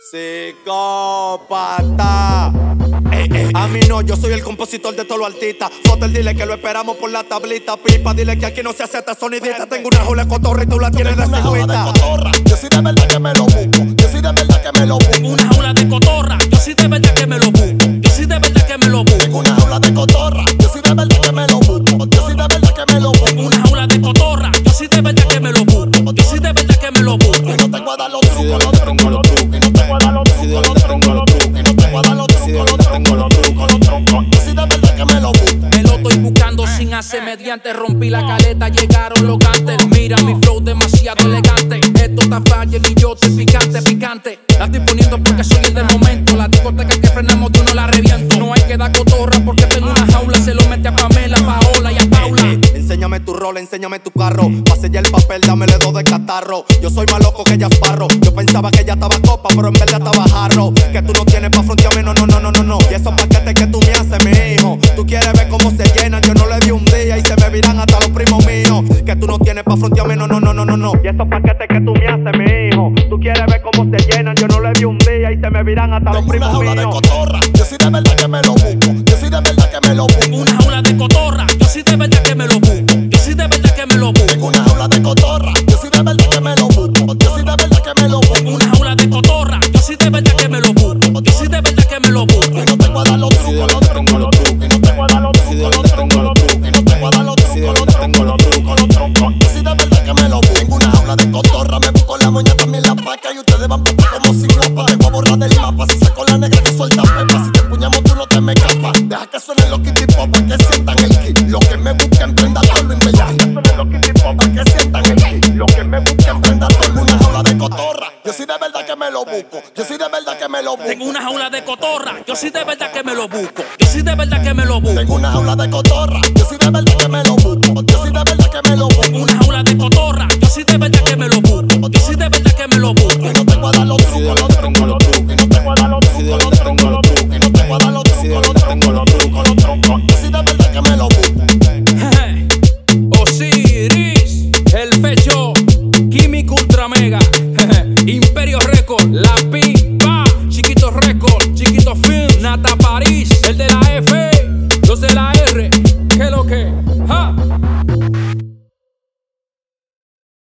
Psicópata. A mí no, yo soy el compositor de todos los artistas. Fotel, dile que lo esperamos por la tablita. Pipa, dile que aquí no se acepta sonidita. Tengo una jaula de cotorra y tú la tienes de cigüita. Yo sí de verdad que me lo busco. Yo sí de verdad que me lo busco. Tengo una jaula de cotorra. Yo sí de verdad que me lo busco. Yo sí de verdad que me lo busco. Tengo una jaula de cotorra. Yo sí de verdad que me lo busco. Yo sí de verdad que me lo busco. Tengo una jaula de cotorra. Yo sí de verdad que me lo busco. Yo sí de verdad que me lo busco. Y no te voy a dar los trucos, los trucos, los trucos. Y no te voy a dar los trucos, los trucos, los trucos. Y no te voy a dar los trucos, los trucos, los trucos, los trucos. Yo sí de verdad que me lo busco. Me lo estoy buscando sin hacer mediante. Rompí la caleta, llegaron los gantes. Mira mi flow demasiado elegante. Esto está fácil y yo estoy picante, picante. La estoy poniendo porque soy el del momento. La discoteca que frenamos de uno la reviento. No hay que dar cotorra porque tengo una jaula. Se lo mete a Pamela, a Paola y a Paula. Enséñame tu rol, enséñame tu carro. Pase ya el papel, dámele dos de catarro. Yo soy más loco que Jasparro. Yo pensaba que ella estaba copa, pero en verdad estaba jarro. Que tú no tienes pa' frontearme, no, no, no, no, no, no. Y esos paquetes que tú me haces, mi hijo. Tú quieres ver cómo se llenan, yo no le di un día y se me viran hasta los primos míos. Que tú no tienes pa' frontearme, no, no, no, no, no, no. Y esos paquetes que tú me haces, mi hijo. Tú quieres ver cómo se llenan, yo no le di un día y se me viran hasta los primos míos. Tengo una jaula de míos. cotorra. Yo sí de verdad que me lo busco. Yo sí de verdad que me lo busco. Tengo una jaula de cotorra. Yo sí de verdad que me lo busco. Yo sí de verdad que me lo busco. Tengo una jaula de cotorra. Yo sí de verdad que me lo busco. Yo sí de verdad que me lo busco. Tengo una jaula de cotorra. Yo sí de verdad que me lo busco. Yo sí de verdad que me lo busco. Y no te voy a dar los trucos, los trucos, los trucos. Y no te voy a dar los trucos, los trucos, los trucos. Y no te voy a dar los trucos, los trucos, los trucos, los trucos. Yo sí de verdad que me lo busco. Tengo una jaula de cotorra. Me busco la moña también la paca. Y ustedes van por como sin ropa. Te voy a borrar del mapa. Si saco la negra que suelta pepa. Si te empuñamos tú no te me escapas. Deja que suenen los kitty pop para que sientan el kit. Lo que me busquen prenda todo lo invertí. Deja que suenen los kitty pop para que sientan el kit. Lo que me busquen prenda todo. Tengo una jaula de cotorra. Yo sí de verdad que me lo busco. Yo sí de verdad que me lo busco. Tengo una jaula de cotorra. Yo sí de verdad que me lo busco. Yo sí de verdad que me lo busco. Tengo una jaula de cotorra.